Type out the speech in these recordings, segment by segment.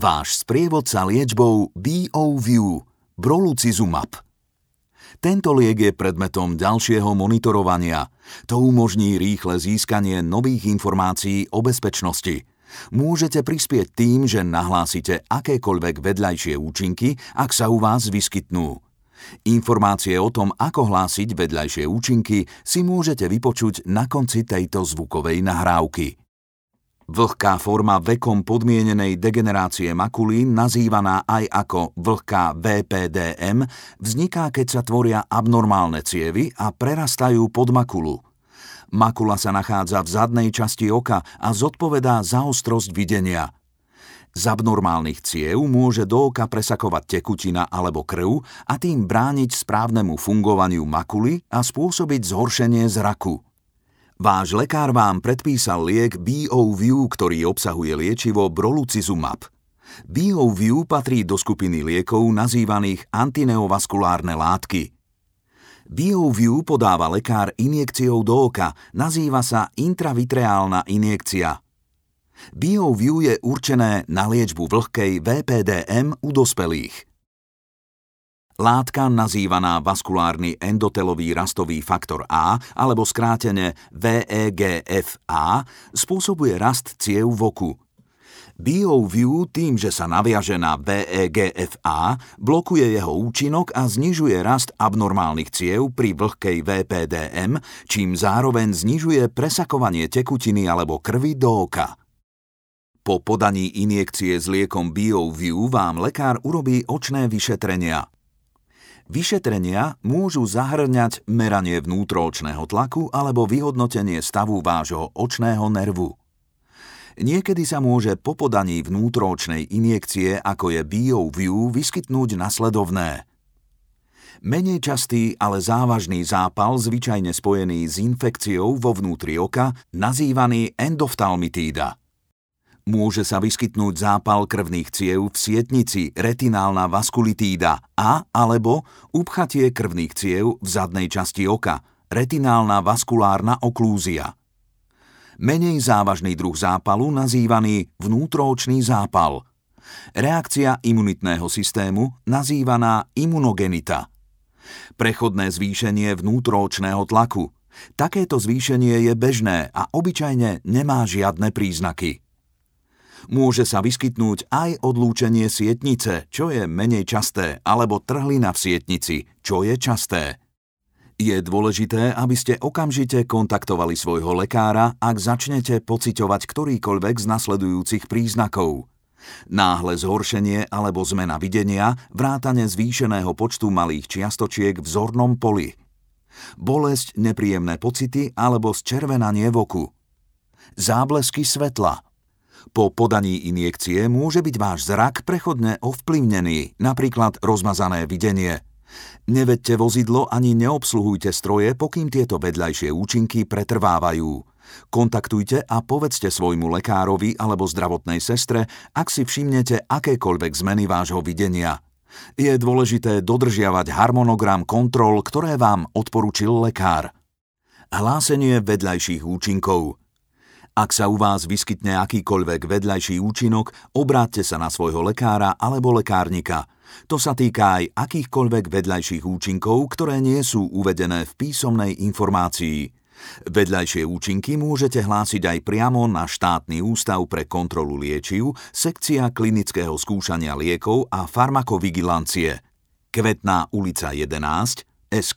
Váš sprievodca liečbou BioView Brolucizumab. Tento liek je predmetom ďalšieho monitorovania. To umožní rýchle získanie nových informácií o bezpečnosti. Môžete prispieť tým, že nahlásite akékoľvek vedľajšie účinky, ak sa u vás vyskytnú. Informácie o tom, ako hlásiť vedľajšie účinky, si môžete vypočuť na konci tejto zvukovej nahrávky. Vlhká forma vekom podmienenej degenerácie makuly, nazývaná aj ako vlhká VPDM, vzniká, keď sa tvoria abnormálne cievy a prerastajú pod makulu. Makula sa nachádza v zadnej časti oka a zodpovedá za ostrosť videnia. Z abnormálnych ciev môže do oka presakovať tekutina alebo krv a tým brániť správnemu fungovaniu makuly a spôsobiť zhoršenie zraku. Váš lekár vám predpísal liek BioView, ktorý obsahuje liečivo Brolucizumab. BioView patrí do skupiny liekov nazývaných antineovaskulárne látky. BioView podáva lekár injekciou do oka, nazýva sa intravitreálna injekcia. BioView je určené na liečbu vlhkej VPDM u dospelých. Látka nazývaná vaskulárny endotelový rastový faktor A, alebo skrátene VEGF-A, spôsobuje rast ciev v oku. BioView tým, že sa naviaže na VEGF-A, blokuje jeho účinok a znižuje rast abnormálnych ciev pri vlhkej VPDM, čím zároveň znižuje presakovanie tekutiny alebo krvi do oka. Po podaní injekcie s liekom BioView vám lekár urobí očné vyšetrenia. Vyšetrenia môžu zahŕňať meranie vnútroočného tlaku alebo vyhodnotenie stavu vášho očného nervu. Niekedy sa môže po podaní vnútroočnej injekcie, ako je BioView, vyskytnúť nasledovné. Menej častý, ale závažný zápal, zvyčajne spojený s infekciou vo vnútri oka, nazývaný endoftalmitída. Môže sa vyskytnúť zápal krvných ciev v sietnici, retinálna vaskulitída a alebo upchatie krvných ciev v zadnej časti oka, retinálna vaskulárna oklúzia. Menej závažný druh zápalu, nazývaný vnútroočný zápal. Reakcia imunitného systému, nazývaná imunogenita. Prechodné zvýšenie vnútroočného tlaku. Takéto zvýšenie je bežné a obyčajne nemá žiadne príznaky. Môže sa vyskytnúť aj odlúčenie sietnice, čo je menej časté, alebo trhlina v sietnici, čo je časté. Je dôležité, aby ste okamžite kontaktovali svojho lekára, ak začnete pociťovať ktorýkoľvek z nasledujúcich príznakov. Náhle zhoršenie alebo zmena videnia, vrátane zvýšeného počtu malých čiastočiek v zornom poli. Bolesť, nepríjemné pocity alebo zčervenanie v oku. Záblesky svetla. Po podaní injekcie môže byť váš zrak prechodne ovplyvnený, napríklad rozmazané videnie. Nevedte vozidlo ani neobsluhujte stroje, pokým tieto vedľajšie účinky pretrvávajú. Kontaktujte a povedzte svojmu lekárovi alebo zdravotnej sestre, ak si všimnete akékoľvek zmeny vášho videnia. Je dôležité dodržiavať harmonogram kontrol, ktoré vám odporučil lekár. Hlásenie vedľajších účinkov. Ak sa u vás vyskytne akýkoľvek vedľajší účinok, obráťte sa na svojho lekára alebo lekárnika. To sa týka aj akýchkoľvek vedľajších účinkov, ktoré nie sú uvedené v písomnej informácii. Vedľajšie účinky môžete hlásiť aj priamo na Štátny ústav pre kontrolu liečiv, sekcia klinického skúšania liekov a farmakovigilancie. Kvetná ulica 11, SK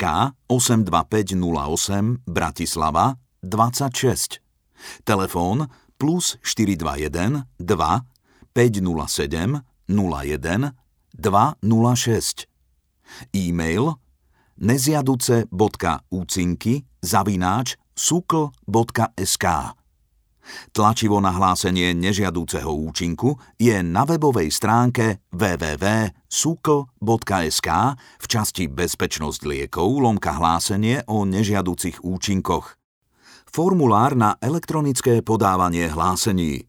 82508, Bratislava, 26. Telefón +421 2 507 01 206. E-mail neziaduce.úcinky@sukl.sk. Tlačivo na hlásenie nežiadúceho účinku je na webovej stránke www.sukl.sk v časti Bezpečnosť liekov hlásenie o nežiaducich účinkoch. Formulár na elektronické podávanie hlásení.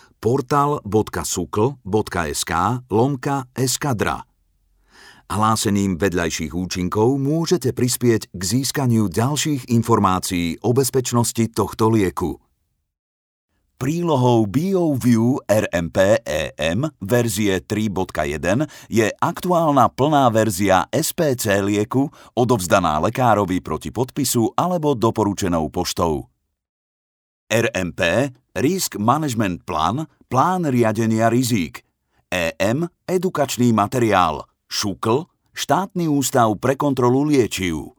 portal.sukl.sk/eskadra. Hlásením vedľajších účinkov môžete prispieť k získaniu ďalších informácií o bezpečnosti tohto lieku. Prílohou BioView RMP-EM verzie 3.1 je aktuálna plná verzia SPC lieku odovzdaná lekárovi proti podpisu alebo doporučenou poštou. RMP – Risk Management Plan, plán riadenia rizík. EM – edukačný materiál. ŠUKL – štátny ústav pre kontrolu liečiv.